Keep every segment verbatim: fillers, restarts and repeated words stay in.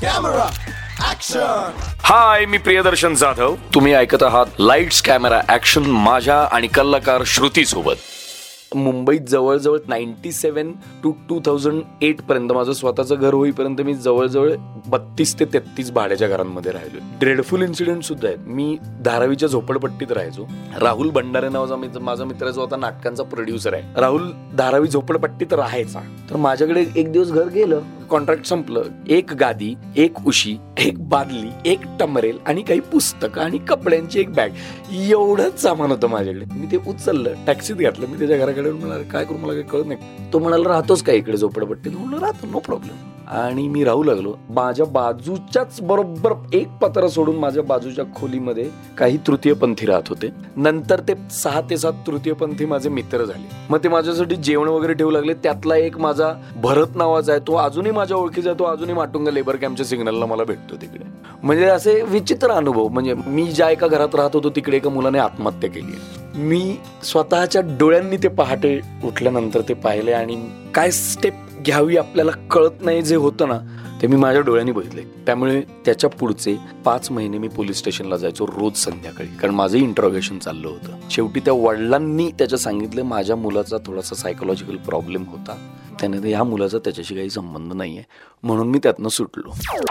Camera action. Hi, मी प्रियदर्शन जाधव. तुम्ही ऐकत आहात लाईट्स कॅमेरा ऍक्शन माझ्या आणि कलाकार श्रुती सोबत. मुंबईत जवळजवळ ninety seven to two thousand eight पर्यंत माझं स्वतःचं घर होईपर्यंत मी जवळजवळ बत्तीस ते तेहतीस भाड्याच्या घरांमध्ये राहिलो. ड्रेडफुल इन्सिडेंट सुद्धा आहेत. मी धारावीच्या झोपडपट्टीत राहायचो. राहुल भंडारे नावाचा माझा मित्र जो आता नाटकांचा प्रोड्युसर आहे, राहुल धारावी झोपडपट्टीत राहायचा. तर माझ्याकडे एक दिवस घर गेलं, कॉन्ट्रॅक्ट संपलं. एक गादी, एक उशी, एक बादली, एक टमरेल आणि काही पुस्तकं आणि कपड्यांची एक बॅग, एवढंच सामान होतं माझ्याकडे. मी ते उचललं, टॅक्सीत घातलं. मी त्याच्या घराकडे म्हणाला, काय करू मला काही कळत नाही. तो म्हणाला, राहतोच काय इकडे झोपडपट्टीत? म्हणून राहतो, नो प्रॉब्लेम. आणि मी राहू लागलो. माझ्या बाजूच्याच बरोबर एक पत्रा सोडून माझ्या बाजूच्या खोलीमध्ये काही तृतीयपंथी राहत होते. नंतर ते सहा ते सात तृतीयपंथी माझे मित्र झाले. मग ते माझ्यासाठी जेवण वगैरे ठेवू लागले. त्यातला एक माझा भरत नावाचा आहे, तो अजूनही माझ्या ओळखीचा आहे. तो अजूनही माटुंगा लेबर कॅम्पच्या सिग्नलला मला भेटतो तिकडे. म्हणजे असे विचित्र अनुभव. म्हणजे मी ज्या एका घरात राहत होतो तिकडे एका मुलाने आत्महत्या केली. मी स्वतःच्या डोळ्यांनी ते पहाटे उठल्यानंतर ते पाहिले आणि काय स्टेप घ्यावी आपल्याला कळत नाही जे होतं ना, ते मी माझ्या डोळ्यांनी बघितले. त्यामुळे त्याच्या पुढचे पाच महिने मी पोलीस स्टेशनला जायचो रोज संध्याकाळी, कारण माझं इंट्रोगेशन चाललं होतं. शेवटी त्या वडिलांनी त्याच्या सांगितलं, माझ्या मुलाचा थोडासा सायकोलॉजिकल प्रॉब्लेम होता, त्याने ह्या मुलाचा त्याच्याशी काही संबंध नाहीये, म्हणून मी त्यातनं सुटलो.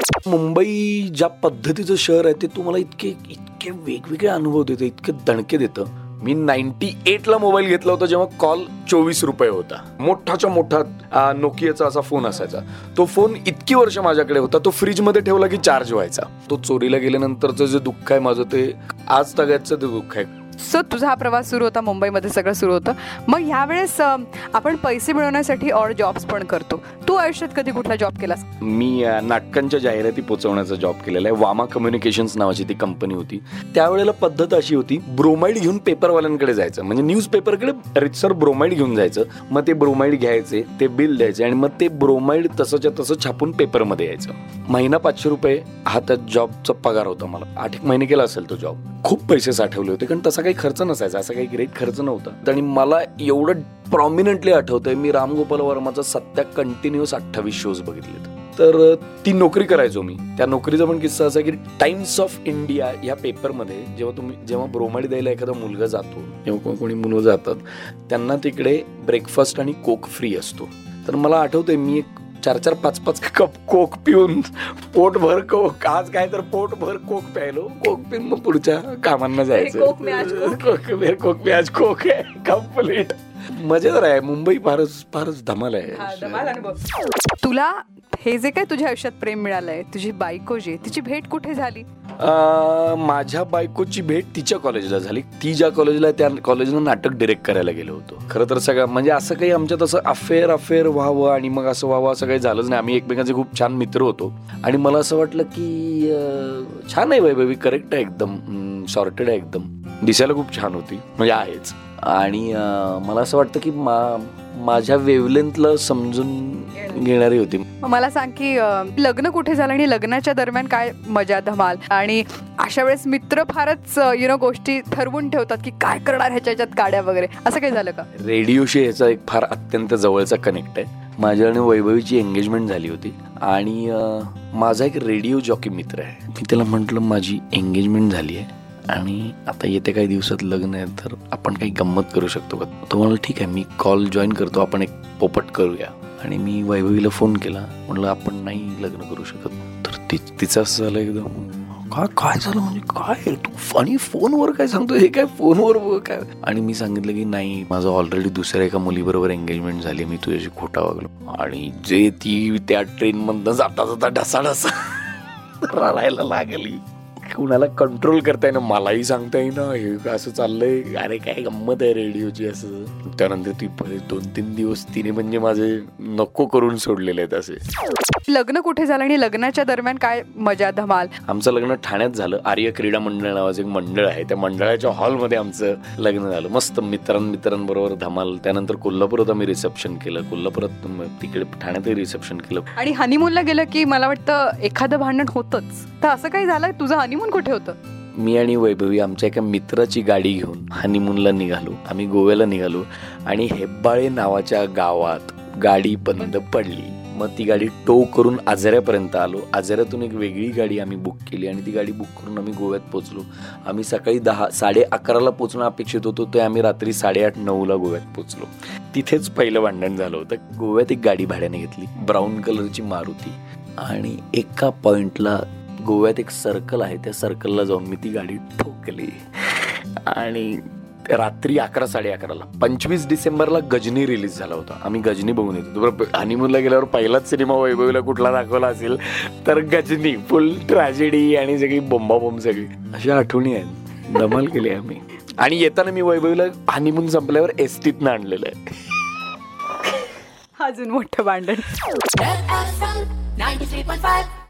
मुंबई ज्या पद्धतीचं शहर आहे ते तुम्हाला इतके इतके वेगवेगळे अनुभव देतं, इतके दणके देतं. मी नाईन्टी एट ला मोबाईल घेतला होता जेव्हा कॉल चोवीस रुपये होता. मोठाच्या मोठा नोकियाचा असा फोन असायचा. तो फोन इतकी वर्ष माझ्याकडे होता. तो फ्रीज मध्ये ठेवला की चार्ज व्हायचा. तो चोरीला गेल्यानंतरचं जे दुःख आहे माझं, ते आज तगायचं ते दुःख आहे. सो तुझा हा प्रवास सुरू होता, मुंबईमध्ये सगळं सुरू होतं. मग ह्यावेळेस आपण पैसे मिळवण्यासाठी ऑड जॉब्स पण करतो. तू आयुष्यात कधी कुठला जॉब केलास? मी नाटकांच्या जाहिराती पोचवण्याचा जॉब केलेला आहे. वामा कम्युनिकेशन्स नावाची ती कंपनी होती. त्यावेळेला पद्धत अशी होती, ब्रोमाइड घेऊन पेपरवाल्यांकडे जायचं. म्हणजे न्यूज पेपरकडे रितसर ब्रोमाइड घेऊन जायचं. मग ते ब्रोमाइड घ्यायचे, ते बिल द्यायचे आणि मग ते ब्रोमाइड तसंच्या तसं छापून पेपरमध्ये यायचं. महिना पाचशे रुपये हा त्या जॉबचा पगार होता मला. आठ एक महिने केला असेल तो जॉब. खूप पैसे साठवले होते, कारण तसा काही खर्च नसायचा, असा काही ग्रेट खर्च नव्हता. आणि मला एवढं प्रॉमिनंटली आठवतंय, मी राम गोपाल वर्माचा सध्या कंटिन्युअस अठ्ठावीस शोज बघितलेत. तर ती नोकरी करायचो मी. त्या नोकरीचा पण किस्सा असा की टाइम्स ऑफ इंडिया या पेपरमध्ये जेव्हा तुम्ही जेव्हा ब्रोमाइड द्यायला एखादा मुलगा जातो, तेव्हा कोणी मुलं जातात, त्यांना तिकडे ब्रेकफास्ट आणि कोक फ्री असतो. तर मला आठवतंय, मी एक चार चार पाच पाच कप कोक पिऊन पोटभर कोक, आज काय तर पोटभर कोक प्यायलो. कोक पिऊन मग पुढच्या कामांना जायचं. कोक पे आज कोक आहे कंप्लीट. मजेदार आहे. मुंबई फारच फारच धमाल आहे. तुला हे जे काय तुझ्या आयुष्यात प्रेम मिळालंय, तुझी बायको जी, तिची भेट कुठे झाली? माझ्या बायकोची भेट तिच्या कॉलेजला झाली. ती ज्या कॉलेजला त्या कॉलेजला नाटक डिरेक्ट करायला गेलो होतो. खरं तर सगळं म्हणजे असं काही आमच्यात असं अफेअर अफेअर व्हावं आणि मग असं व्हावं असं काही झालंच नाही. आम्ही एकमेकांचे खूप छान मित्र होतो आणि मला असं वाटलं की छान आहे वैभवी, करेक्ट आहे, एकदम सॉर्टेड आहे, एकदम दिसायला खूप छान होती, म्हणजे आहेच. आणि मला असं वाटतं की मा माझ्या वेवलेंथला समजून घेणारी होती. मला सांग की लग्न कुठे झालं आणि लग्नाच्या दरम्यान काय मजा धमाल? आणि अशा वेळेस मित्र फारच यु नो गोष्टी ठरवून ठेवतात की काय करणार ह्याच्या ह्याच्यात काड्या वगैरे, असं काही झालं का? रेडिओशी ह्याचा एक फार अत्यंत जवळचा कनेक्ट आहे. माझ्या आणि वैभवीची एंगेजमेंट झाली होती आणि माझा एक रेडिओ जॉकी मित्र आहे. मी त्याला म्हटलं, माझी एंगेजमेंट झाली आहे आणि आता येत्या काही दिवसात लग्न आहे, तर आपण काही गंमत करू शकतो का? तो म्हणाला, ठीक आहे, मी कॉल जॉईन करतो, आपण एक पोपट करूया. आणि मी वैभवीला फोन केला, म्हटलं आपण नाही लग्न करू शकत. तर ती तिचं असं झालं एकदम, काय काय झालं म्हणजे काय तू आणि फोनवर काय सांगतो, हे काय फोनवर काय? आणि मी सांगितलं की नाही, माझं ऑलरेडी दुसऱ्या एका मुलीबरोबर एंगेजमेंट झाली, मी तुझ्याशी खोटा वागलो. आणि जे ती त्या ट्रेन मधनं जाता जाता ढसाढसा रडायला लागली. कुणाला कंट्रोल करता येईना, मलाही सांगता येईना हे असं चाललंय, अरे काय गंमत आहे रेडिओची असं. त्यानंतर ती दोन तीन दिवस तिने म्हणजे माझे नको करून सोडलेले आहेत असे. लग्न कुठे झालं आणि लग्नाच्या दरम्यान काय मजा धमाल? आमचं लग्न ठाण्यात झालं. आर्य क्रीडा मंडळ नावाचं एक मंडळ आहे, त्या मंडळाच्या हॉलमध्ये आमचं लग्न झालं. मस्त मित्रां मित्रांबरोबर धमाल. त्यानंतर कोल्हापुरात आम्ही रिसेप्शन केलं, कोल्हापुरात तिकडे ठाण्यातही रिसेप्शन केलं. आणि हनीमूनला गेलं की मला वाटतं एखादं भांडण होतच, तर असं काही झालं? तुझं हनीमून कुठे होतं? मी आणि वैभवी आमच्या एका मित्राची गाडी घेऊन हनीमूनला निघालो. आम्ही गोव्याला निघालो आणि हेब्बाळे नावाच्या गावात गाडी बंद पडली. मग ती गाडी टो करून आजऱ्यापर्यंत आलो. आजऱ्यातून एक वेगळी गाडी आम्ही बुक केली आणि ती गाडी बुक करून आम्ही गोव्यात पोहोचलो. आम्ही सकाळी दहा साडे अकराला पोचणं अपेक्षित होतो, ते आम्ही रात्री साडेआठ नऊला गोव्यात पोहोचलो. तिथेच पहिलं भांडण झालं होतं. गोव्यात एक गाडी भाड्याने घेतली, ब्राऊन कलरची मारुती, आणि एका पॉइंटला गोव्यात एक सर्कल आहे, त्या सर्कलला जाऊन मी ती गाडी ठोकली. आणि रात्री अकरा साडे अकराला पंचवीस डिसेंबरला गजनी रिलीज झाला होता. आम्ही गजनी बघून येतो. बरोबर हनीमूनला गेल्यावर पहिलाच सिनेमा वैभवीला कुठला दाखवला असेल तर गजनी. फुल ट्रॅजेडी आणि सगळी बोंबाबोंब सगळी. अशा आठवणी आहेत, धमाल केली आम्ही. आणि येताना मी वैभवीला हनीमून संपल्यावर एसटीतनं आणलेलं आहे. अजून मोठं भांडण. ninety-three point five